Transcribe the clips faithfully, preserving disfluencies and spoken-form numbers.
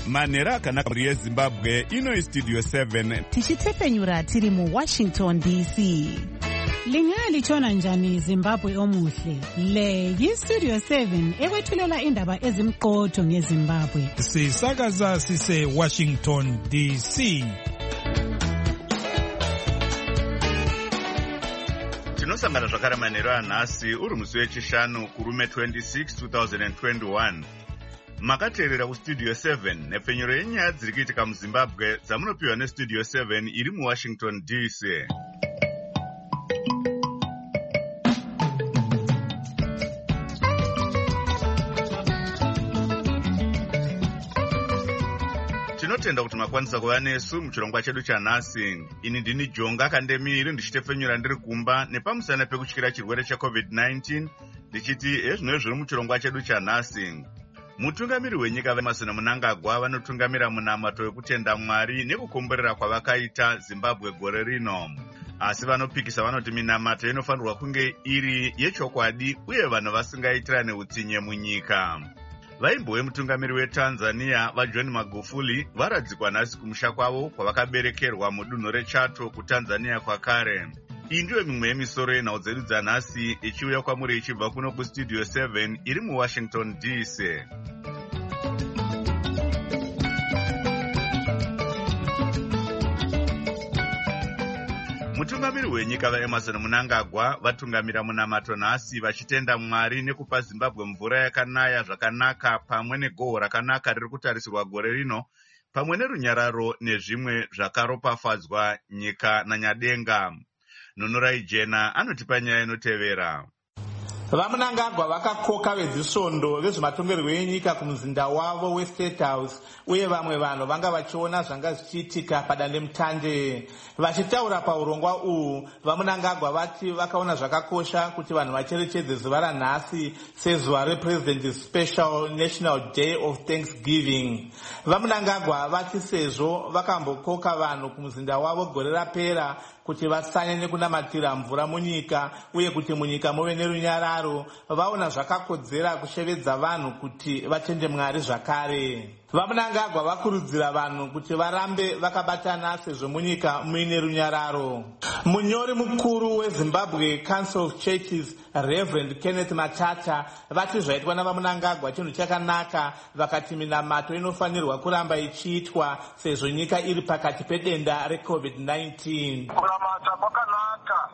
manhero akanaka muri yezimbabwe ino studio seven tichitefenyura tiri mu Washington D C. Lingalitshona njani Zimbabwe omuhle? Le yi-Studio seven ekwethulela indaba ezimqotho ngeZimbabwe. Sisakaza sise Washington D C. tinosangana zvakare manhero anhasi uri musi wechishanu kurume twenty-six twenty twenty-one. makateerera kustudio seven nepfenyuro yenyaya dziri kuitika muzimbabwe dzamunopiwa nestudio seven iri muwashington D C. tinotenda kuti makwanisa kuva nesu muchirongwa chedu chanhasi. ini ndini Jonga Kandemiri ndichitefenyura ndiri kumba nepamusana pekutyira chirwere checovid nineteen ndichiti ezvino zviri muchirongwa chedu chanhasi. mutungamiri wenyika veMason Mnangagwa vanotungamira munamato wekutenda Mwari nekukomborera kwavakaita Zimbabwe gore rino. asi vanopikisa vanoti minamato inofanirwa kunge iri yechokwadi uye vanhu vasingaitirane utsinye munyika. vaimbo vemutungamiri weTanzania vaJohn Magufuli varadzikwa nhasi kumusha kwavo kwavakaberekerwa mudunhu reChato kuTanzania kwakare. iyi ndiyo mimwe yemisoro yenhau dzedu dzanhasi ichiuya kwamuri ichibva kuno kustudio seven iri muWashington D C. mutungamiri wenyika vaEmmerson Mnangagwa vatungamira munamato nhasi vachitenda Mwari nekupa Zimbabwe mvura yakanaya zvakanaka pamwe negohwo rakanaka riri kutarisirwa gore rino pamwe nerunyararo nezvimwe zvakaropafadzwa nyika nanyadenga. Nunurai Jena anotipa nyaya inotevera. vaMnangagwa vakakoka vezisvondo vezvematongerwo enyika kumuzinda wavo weState House uye vamwe vanhu vanga vachiona zvanga zvichiitika padandemutande. vachitaura paurongwa uhu vaMnangagwa vati vakaona zvakakosha kuti vanhu vacherechedze zuva ranhasi sezuva rePresident Special National Day of Thanksgiving. vaMnangagwa vati sezvo vakambokoka vanhu kumuzinda wavo gore rapera kuti vasanyanye kunamatira mvura munyika uye kuti munyika muve nerunyararo, vaona zvakakodzera kushevedza vanhu kuti vatende Mwari zvakare. vaMnangagwa vakurudzira vanhu kuti varambe vakabatana sezvo munyika muine runyararo. munyori mukuru weZimbabwe Council of Churches Reverend Kenneth Matata vati zvaitwa navaMnangagwa chinhu chakanaka, vakati minamato inofanirwa kuramba ichiitwa sezvo nyika iri pakati pedenda recovid nineteen. kunamata kwakanaka.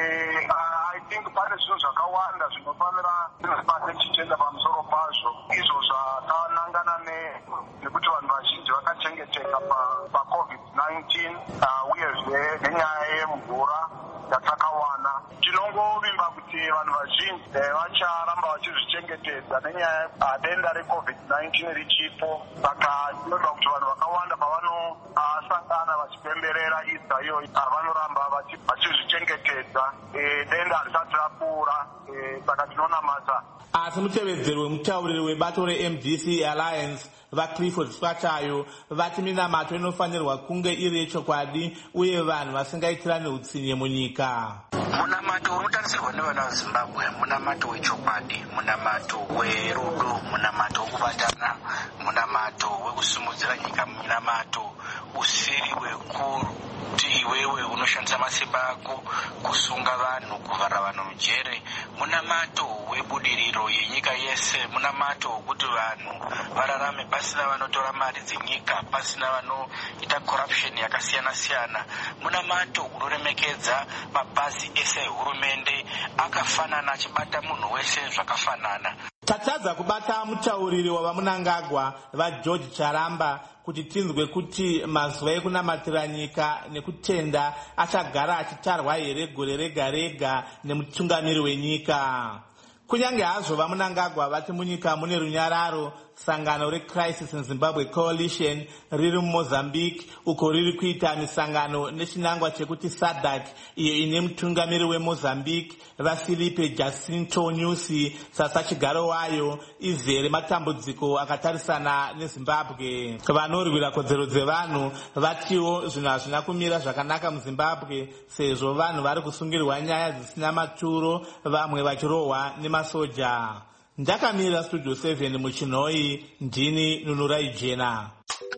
I think pane zvinhu zvakawanda zvinofanira zvinobate chichenda pamusoro pazvo izvo zvakanangana nekuti vanhu vazhinji vakachengeteka pacovid nineteen uyezve nenyaya yemvura yatakawana. tinongovimba kuti vanhu vazhinji vacharamba vachizvichengetedza nenyaya denda recovid nineteen richipo. saka tinoda kuti vanhu vakawanda pavanosangana vachipemberera idza iyoyi vanoramba vachizvichengetedza denda harisati rapfuura. saka tinonamata. asi mutevedzeri wemutauriri webato reM D C Alliance vaClifford Swatayo vati minamato inofanirwa kunge iri yechokwadi uye vanhu vasingaitirane utsinye munyika. munamato unotarisirwa nevana veZimbabwe munamato wechokwadi, munamato werudo, munamato wekubatana, munamato wekusimudzira nyika, munamato usiri wekuti iwewe unoshandisa masimba ako kusunga vanhu, kuvhara vanhu mujere, munamato webudiriro yenyika yese, munamato wekuti vanhu vararame pasina vanotora mari dzenyika, pasina vanoita corruption yakasiyana siyana, munamato unoremekedza mabhazi ese ehurumende akafanana achibata munhu wese zvakafanana. tatadza kubata mutauriri wavaMnangagwa vaGeorge Charamba kuti tinzwe kuti mazuva ekunamatira nyika nekutenda achagara achitarwa here gore rega rega nemutungamiri wenyika. kunyange hazvo vaMnangagwa vati munyika mune runyararo, sangano reCrisis in Zimbabwe Coalition riri muMozambique uko riri kuita misangano nechinangwa chekuti SADC iyo ine mutungamiri weMozambique vaFilipe Jacinto Nyusi sasachigaro wayo izere matambudziko akatarisana neZimbabwe. vanorwira kodzero dzevanhu vatiwo zvinhu hazvina kumira zvakanaka muZimbabwe sezvo vanhu vari kusungirwa nyaya dzisina maturo, vamwe vachirohwa nemasoja. Ndakamira Studio seven muchinoi, ndini Nunurai Jena.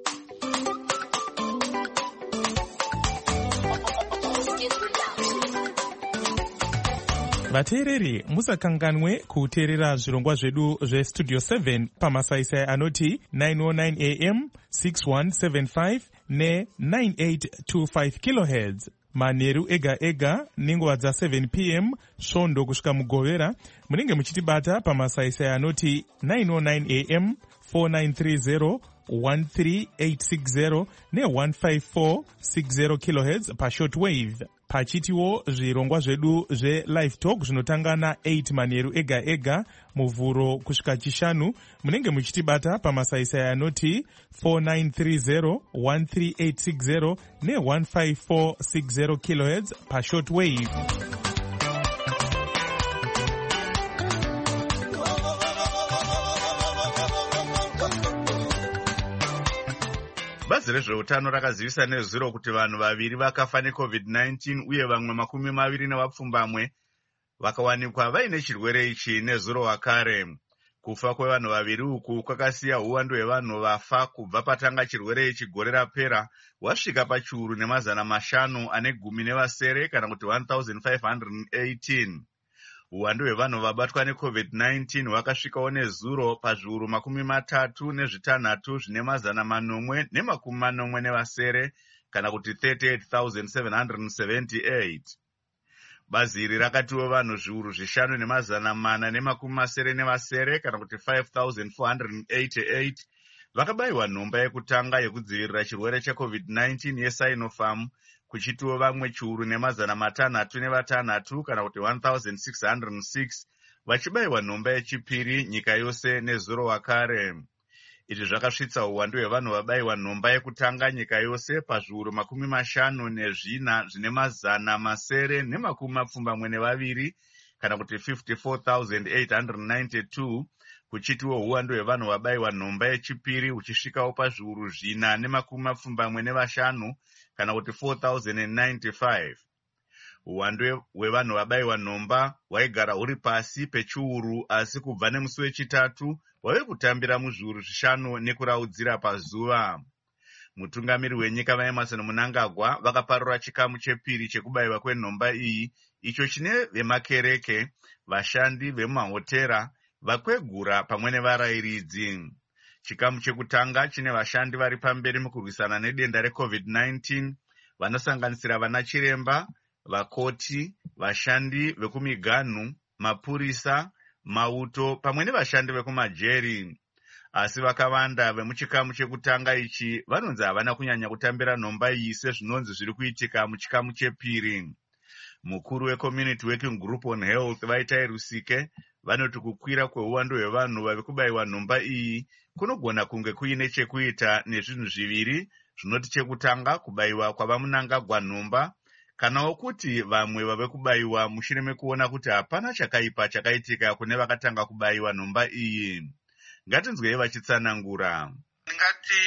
vateereri musakanganwe kuteerera zvirongwa zvedu zvestudio seven pamasaisai anoti nine oh nine a m six one seven five ne ninety-eight twenty-five kilohertz manheru ega ega nenguva dza seven p m svondo kusvika mugovera. Munenge muchitibata pamasaisai anoti nine oh nine a m four nine three zero one three eight six zero ne one five four six zero kilohertz pashortwave. Pachitiwo zvirongwa zvedu zve-live talk zvinotanga na-eight manheru ega ega muvhuro kusvika chishanu. Munenge muchitibata pamasaisai anoti four nine three zero one three eight six zero ne one five four six zero kilohertz pashortwave. Bazi rezveutano rakazivisa nezuro kuti vanhu vaviri vakafa necovid nineteen uye vamwe makumi maviri nevapfumbamwe vakawanikwa vaine chirwere ichi nezuro wakare. Kufa kwevanhu vaviri uku kwakasiya uwandu hwevanhu vafa kubva patanga chirwere ichi gore rapera wasvika pachiuru nemazana mashanu ane gumi nevasere kana kuti one thousand five hundred eighteen. Uwandu hwevanhu vabatwa necovid nineteen hwakasvikawo nezuro pazviuru makumi matatu nezvitanhatu zvine mazana manomwe nemakumi manomwe nevasere kana kuti thirty-eight thousand seven hundred seventy-eight. Bazi iri rakatiwo vanhu zviuru zvishanu nemazana mana nemakumi masere nevasere kana kuti five thousand four hundred eighty-eight vakabayiwa nhomba yekutanga yekudzivirira chirwere checovid nineteen yeSinopharm, kuchitiwo vamwe chiuru nemazana matanhatu nevatanhatu kana kuti one thousand six hundred six vachibayiwa nhomba yechipiri nyika yose nezuro wakare. Izvi zvakasvitsa uwandu hwevanhu vabayiwa nhomba yekutanga nyika yose pazviuru makumi mashanu nezvina zvine mazana masere nemakumi mapfumbamwe nevaviri kana kuti fifty-four thousand eight hundred ninety-two, kuchitiwo uwandu hwevanhu vabayiwa nhomba yechipiri uchisvikawo pazviuru zvina nemakumi mapfumbamwe nevashanu kana kuti four thousand ninety-five. Uwandu hwevanhu vabayiwa nhomba hwaigara huri pasi pechiuru, asi kubva nemusi wechitatu wave kutambira muzviuru zvishanu nekuraudzira pazuva. Mutungamiri wenyika vaEmmerson Mnangagwa vakaparura chikamu chepiri chekubayiwa kwenhomba iyi, icho chine vemakereke, vashandi vemumahotera, vakwegura pamwe nevarayiridzi. Chikamu chekutanga chine vashandi vari pamberi mukurwisana nedenda recovid nineteen vanosanganisira vana chiremba, vakoti, vashandi vekumiganhu, mapurisa, mauto pamwe nevashandi vekumajeri. Asi vakawanda vemuchikamu chekutanga ichi vanonzi havana kunyanya kutambira nhomba iyi sezvinonzi zviri kuitika muchikamu chepiri. Mukuru weCommunity Working Group on Health Vaitai Rusike vanoti kukwira kweuwandu hwevanhu vavi kubayiwa nhomba iyi kunogona kunge kuine chekuita nezvinhu zviviri zvinoti: chekutanga, kubayiwa kwavaMnangagwa nhomba, kanawo kuti vamwe vave kubayiwa mushure mekuona kuti hapana chakaipa chakaitika kune vakatanga kubayiwa nhomba iyi. Ngatinzwei vachitsanangura. Ndingati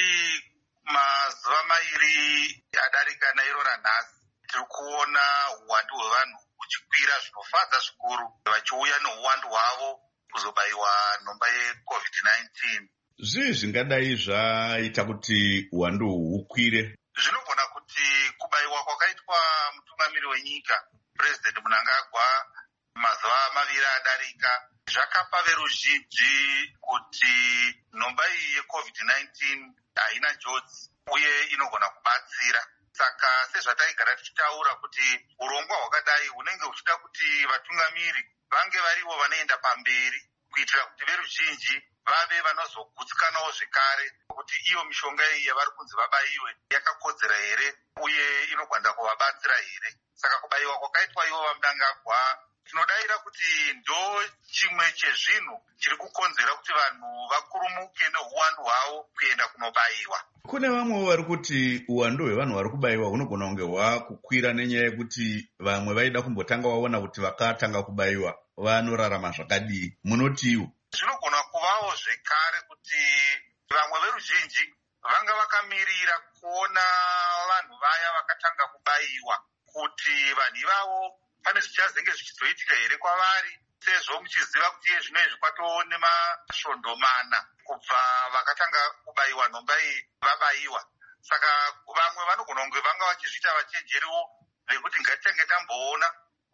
mazuva mairi adarika nairo ranhasi tiri kuona uwandu hwevanhu huchikwira zvinofadza zvikuru, vachiuya neuwandu hwavo kuzobayiwa nhomba yecovid nineteen. Zvii zvingadai zvaita kuti uwandu hukwire? Zvinogona kuti kubayiwa kwakaitwa mutungamiri wenyika President Mnangagwa mazuva maviri adarika zvakapa veruzhinji kuti nhomba iyi yecovid nineteen haina njodzi uye inogona kubatsira. Saka sezvataigara tichitaura kuti urongwa hwakadai hunenge huchida kuti vatungamiri vange varivo vanoenda pamberi kuitira kuti veruzhinji vave vanozogutsikanawo zvekare kuti iyo mishonga iyi yavari kunzi vabayiwe yakakodzera here uye inogona kuvabatsira here. Saka kubayiwa kwakaitwa ivo vaMnangagwa tinodayira kuti ndo chimwe chezvinhu chiri kukonzera kuti vanhu vakurumuke neuwandu hwavo kuenda kunobayiwa. Kune vamwe vari kuti uwandu hwevanhu vari kubayiwa hunogona kunge hwakukwira nenyaya yekuti vamwe vaida kumbotanga vaona kuti vakatanga kubayiwa vanorarama zvakadii. Munotiwo? Zvinogona kuvawo zvekare kuti vamwe veruzhinji vanga vakamirira kuona vanhu vaya vakatanga kubayiwa kuti vanhu ivavo pane zvichazenge zvichizoitika here kwavari, sezvo muchiziva kuti iye zvinoizvi kwatoo nemasvondo mana kubva vakatanga kubayiwa nhomba iyi vabayiwa. Saka vamwe vanogona kunge vanga vachizviita vachenjeriwo vekuti ngatitange tamboona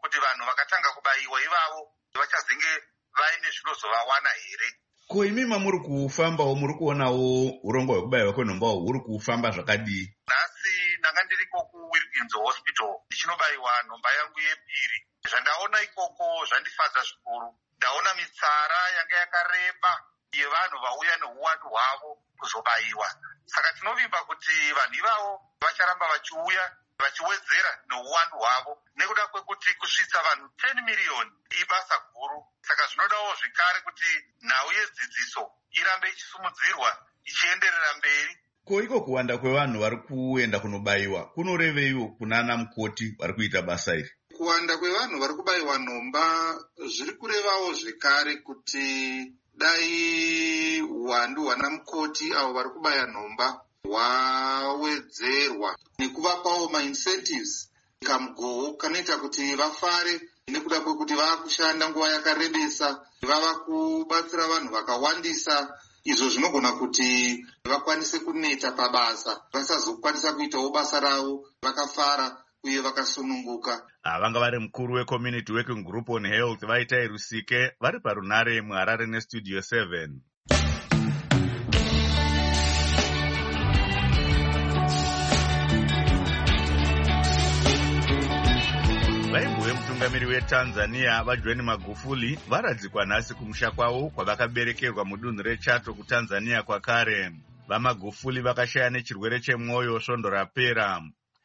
kuti vanhu vakatanga kubaiwa ivavo vachazenge vaine zvinozovawana here. Ko imi mamuri kufambawo muri kuonawo urongwa hwekubayiwa kwenhombawo huri kufamba zvakadii? Nhasi ndanga ndiriko kuWilkins Hospital ndichinobayiwa nhomba yangu yepiri. Zvandaona ikoko zvandifadza zvikuru. Ndaona mitsara yanga yakareba yevanhu vauya neuwandu hwavo kuzobayiwa. Saka tinovimba kuti vanhu ivavo vacharamba vachiuya vachiwedzera neuwandu hwavo nekuda kwekuti kusvitsa vanhu ten miriyoni ibasa guru. Saka zvinodawo zvekare kuti nhau yedzidziso irambe ichisumudzirwa ichienderera mberi. Ko iko kuwanda kwevanhu vari kuenda kunobayiwa kunoreveiwo kunana mukoti vari kuita basa iri? Kuwanda kwevanhu vari kubayiwa nhomba zviri kurevawo zvekare kuti dai uwandu hwana mukoti avo vari kubaya nhomba hwawedzerwa nekuvapawo maincentives kamugowo kanoita kuti vafare nekuda kwekuti vava kushanda nguva yakarebesa, vava kubatsira vanhu vakawandisa, izvo zvinogona kuti vakwanise kuneta pabasa, vasazokwanisa kuitawo basa ravo vakafara uye vakasununguka. Vanga vari mukuru weCommunity Working Group on Health Vaitai Rusike vari parunare muHarare neStudio seven. Vaimbo vemutungamiri weTanzania vaJohn Magufuli varadzikwa nhasi kumusha kwavo kwavakaberekerwa mudunhu reChato kuTanzania kwakare. VaMagufuli vakashaya nechirwere chemwoyo svondo rapera.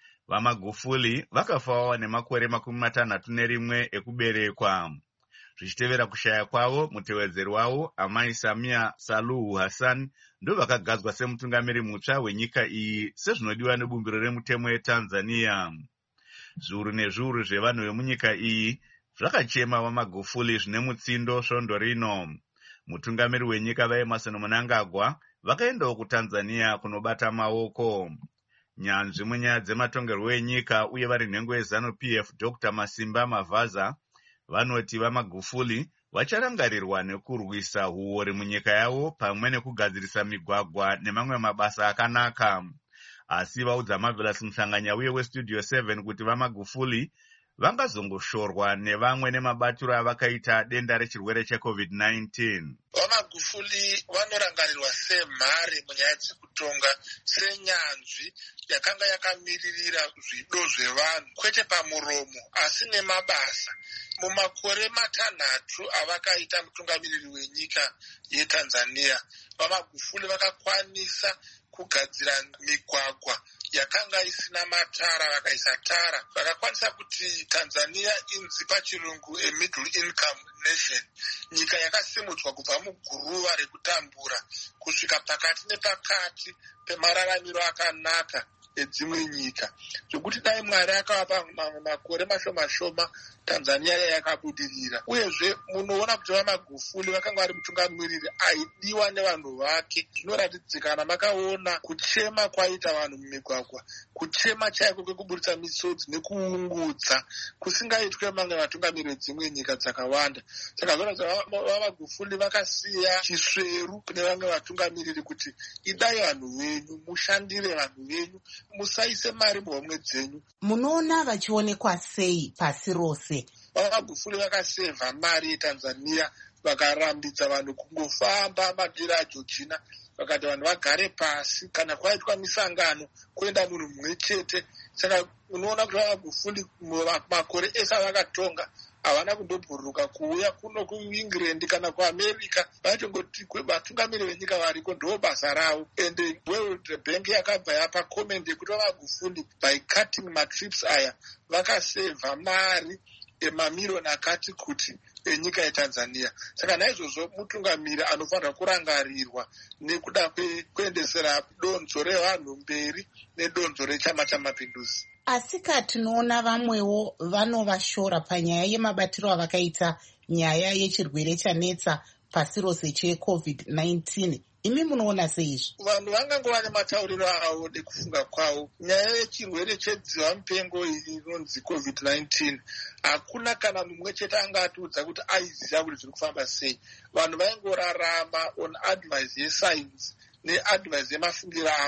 VaMagufuli vakafawo nemakore makumi matanhatu nerimwe ekuberekwa. Zvichitevera kushaya kwavo, mutevedzeri wavo Amai Samia Suluhu Hassan ndo vakagadzwa semutungamiri mutsva wenyika iyi sezvinodiwa nebumbiro remutemo yeTanzania. Zviuru nezviuru zvevanhu vemunyika iyi zvakachema vaMagufuli zvine mutsindo svondo rino. Mutungamiri wenyika vaEmmerson Mnangagwa vakaendawo kuTanzania kunobata maoko. Nyanzvi munyaya dzematongerwo enyika uye vari nhengo yeZanu-P F Doctor Masimba Mavaza vanoti vaMagufuli vacharangarirwa nekurwisa huori munyika yavo pamwe nekugadzirisa migwagwa nemamwe mabasa akanaka. Asi vaudza Marvelous Mhlanganya uye weStudio seven kuti vaMagufuli vangazongoshorwa nevamwe nemabatiro avakaita denda rechirwere cheCovid nineteen. VaMagufuli vanorangarirwa semhare munyaya dzekutonga, senyanzvi yakanga yakamiririra zvido zvevanhu kwete pamuromo asi nemabasa. Mumakore matanhatu avakaita mutungamiriri wenyika yeTanzania, vaMagufuli vakakwanisa kugadzira migwagwa yakanga isina matara, vakaisa tara, vakakwanisa kuti Tanzania inzi pachirungu a middle income nation, nyika yakasimudzwa kubva muguruva rekutambura kusvika pakati nepakati pemararamiro akanaka edzimwe nyika, zvokuti dai Mwari akavapa mamwe makore mashoma shoma Tanzania yakabudirira. Uyezve munoona kuti vaMagufuli vakanga vari mutungamiriri aidiwa nevanhu vake. Zvinoratidzikana makaona kuchema kwaita vanhu mumigwagwa, kuchema chaiko kwekuburitsa misodzi nekuungudza kusingaitwe mamwe vatungamiriri vedzimwe nyika dzakawanda. Saka zvinoratidza vaMagufuli vakasiya chisveru kune vamwe vatungamiriri kuti idai vanhu venyu, mushandire vanhu venyu, musaise mari muhomwe dzenyu. Munoona vachionekwa sei pasi rose? VaMagufuli vakasevha mari yeTanzania, vakarambidza vanhu kungofamba madiro aJochina, vakati vanhu vagare pasi kana kwaitwa misangano kuenda munhu mumwe chete. Saka unoona kuti vaMagufuli makore ese avakatonga havana kundobhururuka kuuya kuno kuEngland kana kuAmerica. Vachingoti vatungamiri venyika variko ndo basa ravo. Ende World Bank yakabva yapa comment yekuti vaMagufuli by cutting matrips aya vakasevha mari emamilioni akati kuti enyika yeTanzania. Saka naizvozvo mutungamiri anofanira kurangarirwa nekuda kuendesera donzo revanhu mberi nedonzo rechama chamapinduzi. Asika tinoona vamwewo vanovashora panyaya yemabatiro avakaita nyaya yechirwere chanetsa pasi rose cheCovid nineteen. Imi munoona seizvi? Vanhu vangangova nematauriro avo nekufunga kwavo. Nyaya yechirwere chedziva mupengo inonzi Covid nineteen, hakuna kana mumwe chete angatiudza kuti aiziva kuti zviri kufamba sei. Vanhu vaingorarama on advice yesainzi neadvice yemafungiro avo.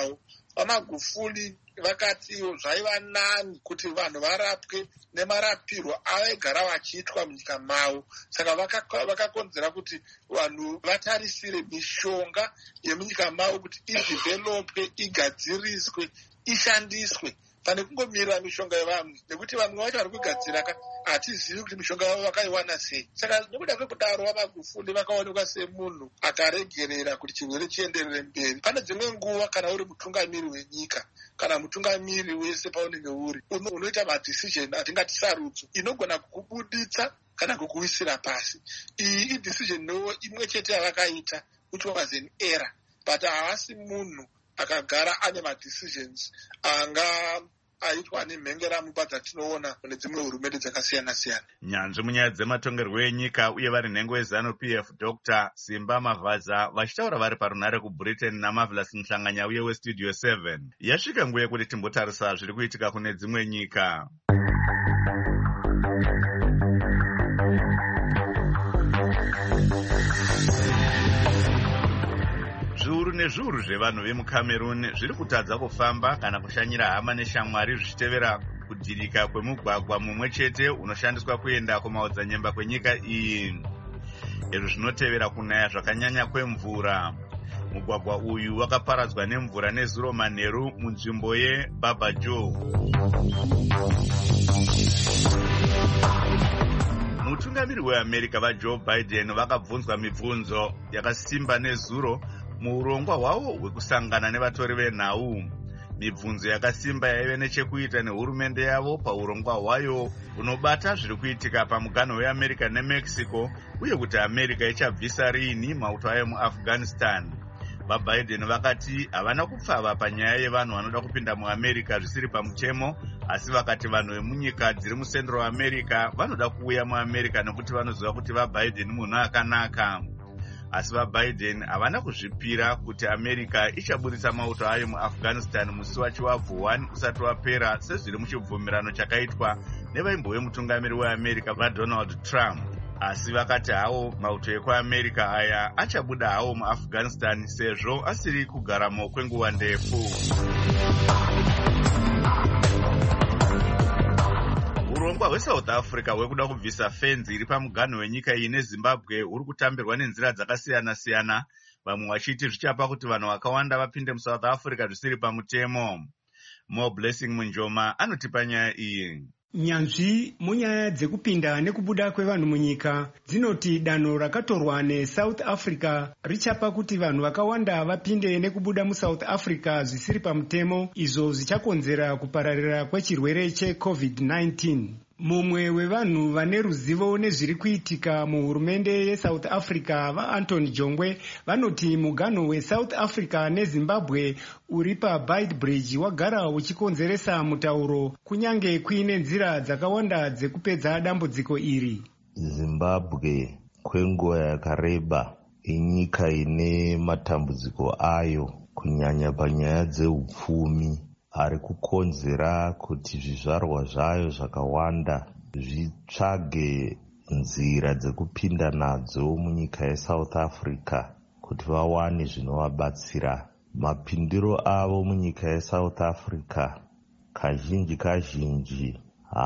vaMagufuli vakati zvaiva nani kuti vanhu varapwe nemarapirwo avaigara vachiitwa munyika mavo. Saka vakakonzera kuti vanhu vatarisire mishonga yemunyika mavo kuti idhivelopwe, igadziriswe, ishandiswe pane kungomirira mishonga yevamwe, nekuti vamwe vacho vari kugadzira hatizivi kuti mishonga yavo vakaiwana sei. Saka nekuda kwekudaro vaMagufuli vakaonekwa semunhu akaregerera kuti chirwere chienderere mberi. Pane dzimwe nguva kana uri mutungamiri wenyika kana mutungamiri wese paunenge uri unoita madhesizheni atingati sarudzo inogona kukubuditsa kana kukuwisira pasi. Iyi idhesizheni nowo imwe chete yavakaita which was an error, but havasi munhu akagara ane madhesizhens anga aitwa nemhengeramupaa dzatinoona kune dzimwe hurumende dzakasiyana siyana. Nyanzvi munyaya dzematongerwo enyika uye vari nhengo yeZanu P F Dr Simba Mavhadza vachitaura vari parunare kuBritain naMarvelous Muhlanganya uye weStudio seven. Yasvika nguva yekuti timbotarisa zviri kuitika kune dzimwe nyika. Zviuru nezviuru zvevanhu vemuCameroon zviri kutadza kufamba kana kushanyira hama neshamwari zvichitevera kudhirika kwemugwagwa mumwe chete unoshandiswa kuenda kumaodzanyemba kwenyika iyi. Izvo zvinotevera kunaya zvakanyanya kwemvura. Mugwagwa uyu wakaparadzwa nemvura nezuro manheru munzvimbo yeBabajo. Mutungamiri weAmerica vaJoe Biden vakabvunzwa mibvunzo yakasimba nezuro muurongwa hwavo hwekusangana nevatori venhau. Mibvunzo yakasimba yaive nechekuita nehurumende yavo paurongwa hwayo unobata zviri kuitika pamuganho weAmerica neMexico uye kuti America ichabvisa riini mauto ayo muAfghanistan. VaBiden vakati havana kupfava panyaya yevanhu vanoda kupinda muAmerica zvisiri pamutemo, asi vakati vanhu vemunyika dziri musendro weAmerica vanoda kuuya muAmerica nekuti vanoziva kuti vaBiden munhu akanaka. Asi vaBiden havana kuzvipira kuti America ichaburitsa mauto ayo muAfghanistan musi wachiwabvu one usati wapera sezviri muchibvumirano chakaitwa nevaimbo vemutungamiri weAmerica vaDonald Trump. Asi vakati hawo mauto ekuAmerica aya achabuda hawo muAfghanistan sezvo asiri kugaramo kwenguva ndefu. Urongwa hweSouth Africa hwekuda kubvisa fenzi iri pamuganho wenyika iyi neZimbabwe huri kutambirwa nenzira dzakasiyana siyana, vamwe vachiti zvichapa kuti vanhu vakawanda vapinde muSouth Africa zvisiri pamutemo. Mo Blessing Munjoma anotipa nyaya iyi. Nyanzvi munyaya dzekupinda nekubuda kwevanhu munyika dzinoti danho rakatorwa neSouth Africa richapa kuti vanhu vakawanda vapinde nekubuda muSouth Africa zvisiri pamutemo, izvo zvichakonzera kupararira kwechirwere cheCovid nineteen. Mumwe wevanhu vane ruzivo nezviri kuitika muhurumende yeSouth Africa vaAnthony Jongwe vanoti muganho weSouth Africa neZimbabwe uri paBeitbridge wagara uchikonzeresa mutauro kunyange kuine nzira dzakawanda dzekupedza dambudziko iri. Zimbabwe kwenguva yakareba inyika ine matambudziko ayo kunyanya panyaya dzeupfumi ari kukonzera kuti zvizvarwa zvayo zvakawanda zvitsvage nzira dzekupinda nadzo munyika yeSouth Africa kuti vawane zvinovabatsira. Mapindiro avo munyika yeSouth Africa kazhinji kazhinji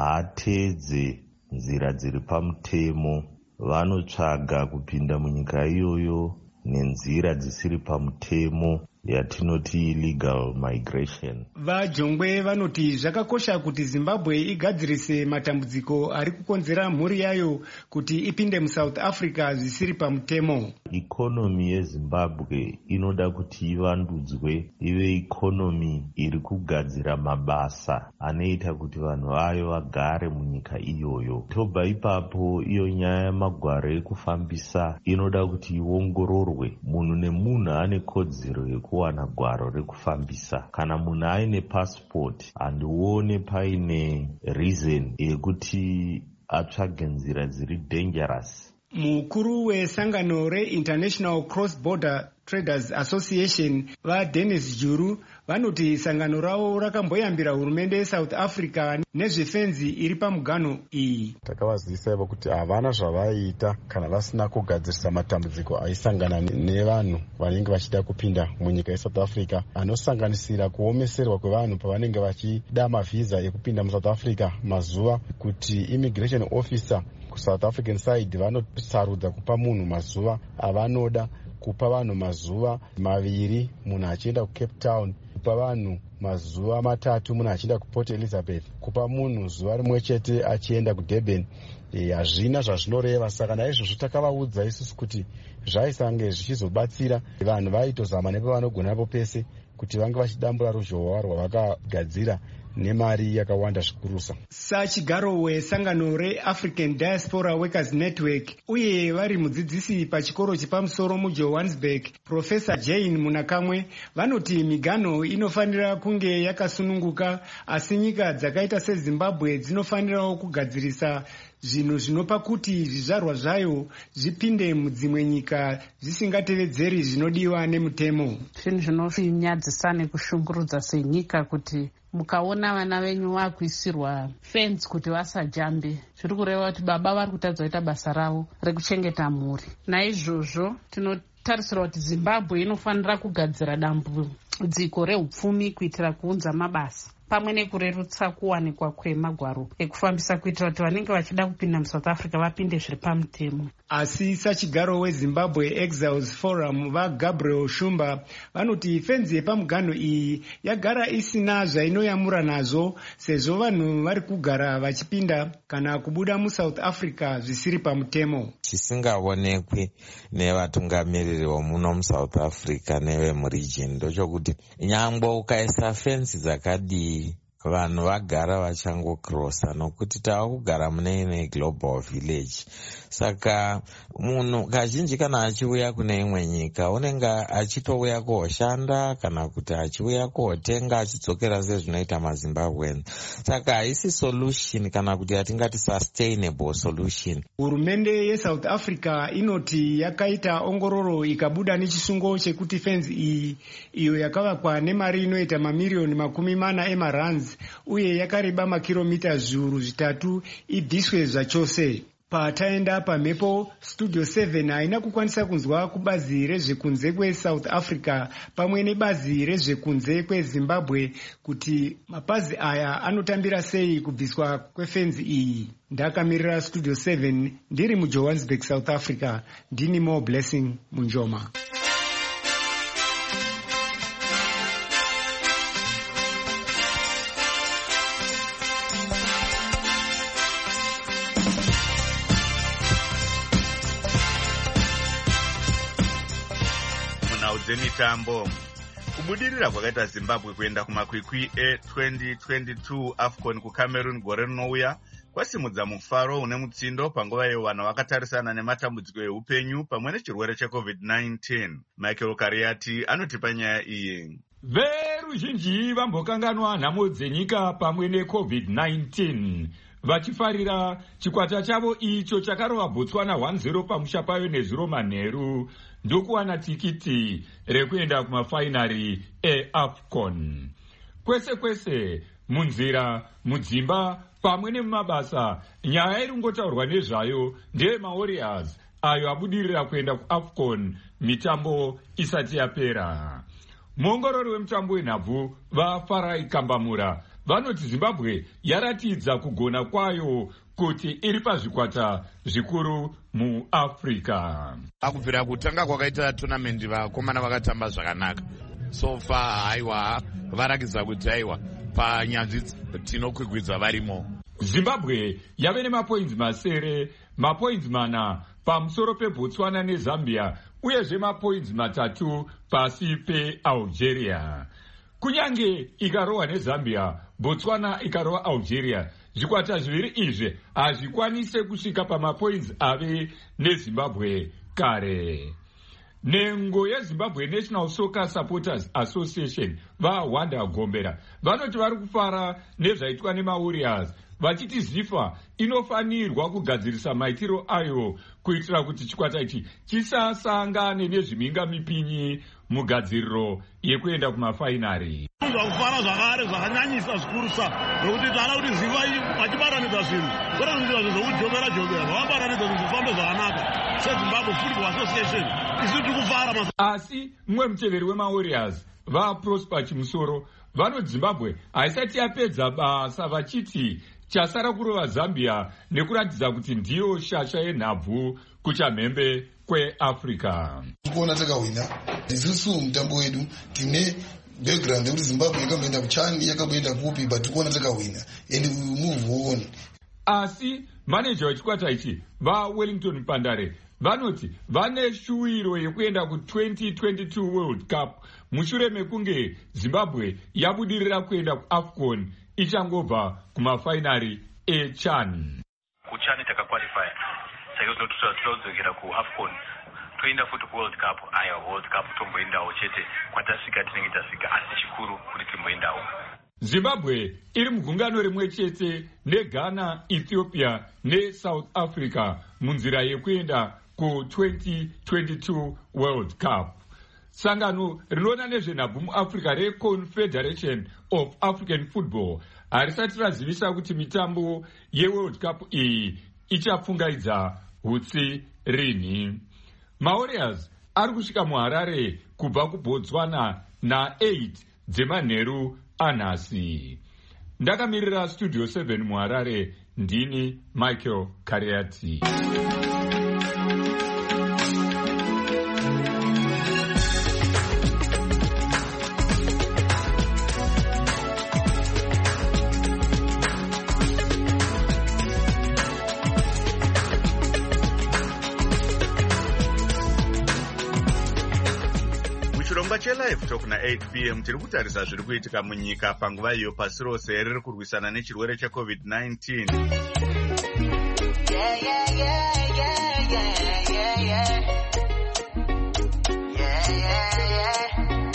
haatedze nzira dziri pamutemo, vanotsvaga kupinda munyika iyoyo nenzira dzisiri pamutemo yatinoti illegal migration. VaJongwe vanoti zvakakosha kuti Zimbabwe igadzirise matambudziko ari kukonzera mhuri yayo kuti ipinde muSouth Africa zvisiri pamutemo. Ikonomi yeZimbabwe inoda kuti ivandudzwe ive ikonomi iri kugadzira mabasa anoita kuti vanhu vayo vagare munyika iyoyo. Tobva ipapo iyo nyaya yamagwaro ekufambisa inoda kuti iongororwe. Munhu nemunhu ane kodzero yeku kuwana gwaro rekufambisa. Kana munhu aine passport handione paine reason yekuti atsvage nzira dziri dangerous. Mukuru wesangano reInternational Cross Border Traders Association vaDennis Juru vanoti sangano ravo rakamboyambira hurumende yeSouth Africa nezvefenzi iri pamuganho iyi. Takavazivisa ivo kuti havana zvavaiita kana vasina kugadzirisa matambudziko aisangana nevanhu vanenge vachida kupinda munyika yeSouth Africa, anosanganisira kuomeserwa kwevanhu pavanenge vachida mavhisa ekupinda muSouth Africa mazuva, kuti immigration officer kuSouth African side vanosarudza kupa munhu mazuva avanoda, kupa vanhu mazuva maviri munhu achienda kuCape Town, kupa vanhu mazuva matatu munhu achienda kuPort Elizabeth, kupa munhu zuva rimwe chete achienda kuDurban. Hazvina zvazvinoreva. Saka naizvozvo takavaudza isusu kuti zvaisange zvichizobatsira vanhu vaitozama nepavanogona napo pese kuti vange vachidambura ruzhowa rwavakagadzira nemari yakawanda zvikurusa. Sachigaro wesangano reAfrican Diaspora Workers Network uye vari mudzidzisi pachikoro chepamusoro muJohannesburg, Professor Jane Munakamwe, vanoti miganho inofanira kunge yakasununguka, asi nyika dzakaita seZimbabwe dzinofanirawo kugadzirisa zvinhu zvinopa kuti zvizvarwa zvayo zvipinde mudzimwe nyika zvisingatevedzeri zvinodiwa nemutemo. Zvinhu zvinonyadzisa nekushungurudza senyika kuti mukaona vana venyu vakuisirwa fence kuti vasajambe, zviri kureva kuti baba vari kutadza kuita basa ravo rekuchengeta mhuri. Naizvozvo tinotarisira kuti Zimbabwe inofanira kugadzira dambudziko rehupfumi kuitira kuunza mabasa pamwe nekurerutsa kuwanikwa kwemagwaro ekufambisa kuitira kuti vanenge vachida kupinda muSouth Africa vapinde zviri pamutemo. Asi sachigaro weZimbabwe Exiles Forum vaGabriel Shumba vanoti fenzi yepamuganho iyi yagara isina zvainoyamura nazvo, sezvo vanhu vari kugara vachipinda kana kubuda muSouth Africa zvisiri pamutemo. Chisingaonekwi nevatungamiriri vomuno muSouth Africa nevemuregion ndochokuti nyangwe ukaisa fenzi dzakadii vanhu vagara vachangokrosa, nokuti tava kugara mune imwe global village. Saka munhu kazhinji kana achiuya kune imwe nyika unenge achitouya koshanda kana kuti achiuya kotenga achidzokera sezvinoita maZimbabweans. Saka haisi solution kana kuti atingati sustainable solution. Hurumende yeSouth Africa inoti yakaita ongororo ikabuda nechisungo chekuti fenzi iyi iyo yakavakwa nemari inoita mamiliyoni makumi mana emarands uye yakareba makiromita zviuru zvitatu ibviswe zvachose. Pataenda pamhepo Studio seven haina kukwanisa kunzwa kubazi rezvekunze kweSouth Africa pamwe nebazi rezvekunze kweZimbabwe kuti mapazi aya anotambira sei kubviswa kwefenzi iyi. Ndakamirira Studio seven ndiri muJohannesburg, South Africa. Ndini Mo Blessing Munjoma. Dzemitambo. Kubudirira kwakaita Zimbabwe kuenda kumakwikwi e-twenty twenty-two AFCON kuCameroon gore rinouya kwasimudza mufaro une mutsindo panguva iyo vanhu vakatarisana nematambudziko eupenyu pamwe nechirwere checovid nineteen. Michael Kariati anotipa nyaya iyi. Veruzhinji vambokanganwa nhamo dzenyika pamwe necovid nineteen vachifarira chikwata chavo icho chakarova Botswana one zero pamusha payo nezuro manheru ndokuwana tikiti rekuenda kumafainari eAFCON. Kwese kwese munzira, mudzimba pamwe nemumabasa nyaya iri ngotaurwa nezvayo ndeye maWarriors ayo abudirira kuenda kuAFCON mitambo isati yapera. Muongorori wemutambo wenhabvu vaFarai Kambamura vanoti Zimbabwe yaratidza kugona kwayo kuti iri pazvikwata zvikuru muAfrica. Akubvira kutanga kwakaita tournament vakomana vakatamba zvakanaka. So far haiwa varakidza kuti haiwa panyanzvi tinokwigwidza varimo. Zimbabwe yave nemapoints masere, mapoints mana pamusoro peBotswana neZambia uyezve mapoints matatu pasi peAlgeria. Kunyange ikarohwa neZambia, Botswana ikarohwa Algeria, zvikwata zviviri izvi hazvikwanise kusvika pamapoints ave neZimbabwe kare. Nengo yeZimbabwe National Soccer Supporters Association vaWanda Gombera vanoti vari kufara nezvaitwa nemaWarriors vachiti zifa inofanirwa kugadzirisa maitiro ayo kuitira kuti chikwata ichi chisasangane nezvimhingamipinyi mugadziriro yekuenda kumafainari. Zvakufara zvakare zvakanyanyisa zvikurusa nokuti taana kuti ziva vachibatanidza zvinhu zvorazviita zvezvokujomera jomera zvavabatanidza kuti zvifambe zvakanaka sezimbabwe football association isi tiri kufara. Asi mumwe muteveri wemawarriors vaprosper chimusoro vanoti zimbabwe haisati yapedza basa vachiti chasara kurova zambia nekuratidza kuti ndiyo shasha yenhabvu kuchamhembe kweafrica. Kuona takahwina isusu mutambo wedu tine background yekuti zimbabwe yakamboenda kuchani yakamboenda kupi but kuona takahwina and we move on. Asi maneja wechikwata ichi vaWellington Pandare vanoti vane shuwiro yekuenda ku-twenty twenty-two World Cup mushure mekunge Zimbabwe yabudirira kuenda kuAFCON ichangobva kumafainari eChan. Kuchani takaqualify saka tozodzokera kuAFCON toenda futi kuWorld Cup. Aya World Cup tomboendawo chete kwatasvika tinenge tasvika asi chikuru kuti timboendawo. Zimbabwe iri mugungano rimwe chete neGhana, Ethiopia neSouth Africa munzira yekuenda ku-twenty twenty-two World Cup. Sangano rinoona nezvenhabvu muAfrica reConfederation of African Football harisati razivisa kuti mitambo yeWorld Cup iyi ichapfungaidza hutsi rini. Mawarriors ari kusvika muHarare kubva kuBotswana na-eight dzemanheru anhasi. Ndakamirira Studio seven muHarare, ndini Michael Kariati. chirongwa chelive talk na-eight p m tiri kutarisa zviri kuitika munyika panguva iyo pasi rose riri kurwisana nechirwere checovid nineteen. Yeah, yeah, yeah, yeah, yeah, yeah, yeah. Yeah, yeah, yeah.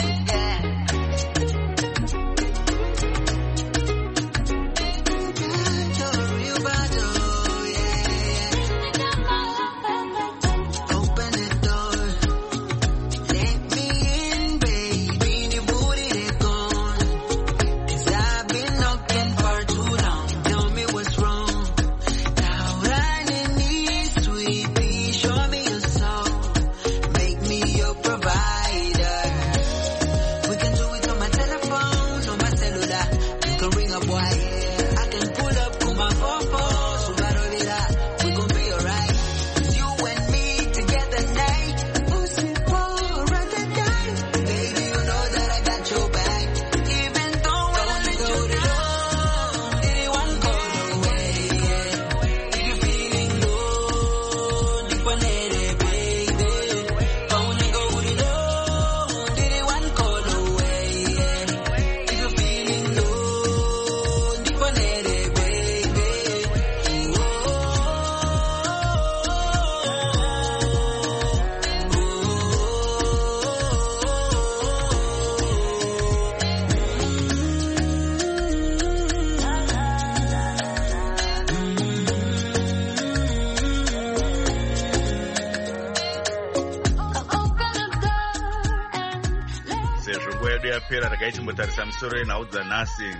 yapera takaichimbotarisa misoro yenhau dzanhasi.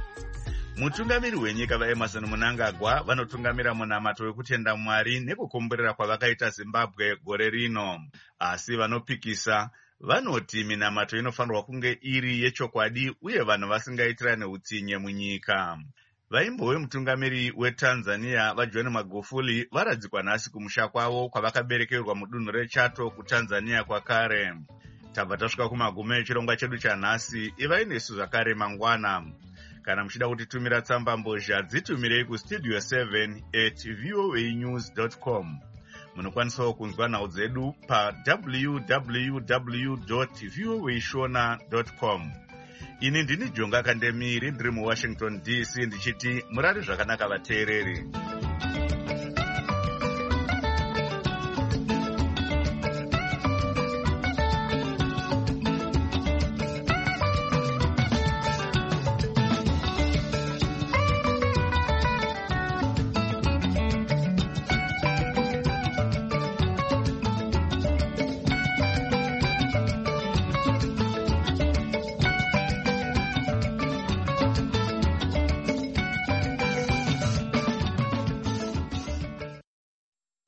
Mutungamiri wenyika vaEmerson Mnangagwa vanotungamira munamato wekutenda Mwari nekukomborera kwavakaita Zimbabwe gore rino. Asi vanopikisa vanoti minamato inofanirwa kunge iri yechokwadi uye vanhu vasingaitirane utsinye munyika. Vaimbo vemutungamiri weTanzania vaJohn Magufuli varadzikwa nhasi kumusha kwavo kwavakaberekerwa mudunhu reChato kuTanzania kwakare. Tabva tasvika kumagumo echirongwa chedu chanhasi. Ivai nesu zvakare mangwana. Kana muchida kutitumira tsamba mbozha dzitumirei kustudio seven at voanews dot com. Munokwanisawo kunzwa nhau dzedu pa w w w dot voashona dot com. Ini ndini Jonga Kandemiri ndiri muWashington D C ndichiti murari zvakanaka vateereri.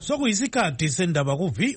sokuyisikhathi sendaba ku-V